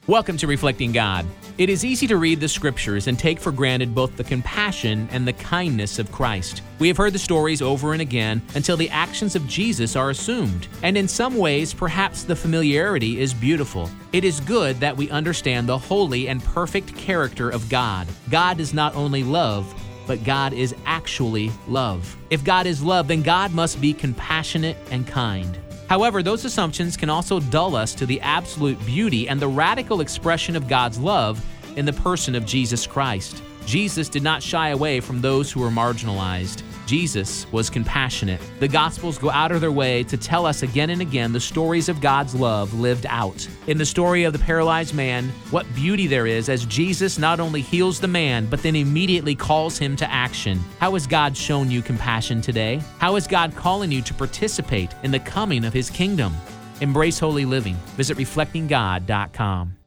Welcome to Reflecting God. It is easy to read the scriptures and take for granted both the compassion and the kindness of Christ. We have heard the stories over and again until the actions of Jesus are assumed, and in some ways, perhaps the familiarity is beautiful. It is good that we understand the holy and perfect character of God. God is not only love, but God is actually love. If God is love, then God must be compassionate and kind. However, those assumptions can also dull us to the absolute beauty and the radical expression of God's love in the person of Jesus Christ. Jesus did not shy away from those who were marginalized. Jesus was compassionate. The Gospels go out of their way to tell us again and again the stories of God's love lived out. In the story of the paralyzed man, what beauty there is as Jesus not only heals the man, but then immediately calls him to action. How has God shown you compassion today? How is God calling you to participate in the coming of His kingdom? Embrace holy living. Visit reflectinggod.com.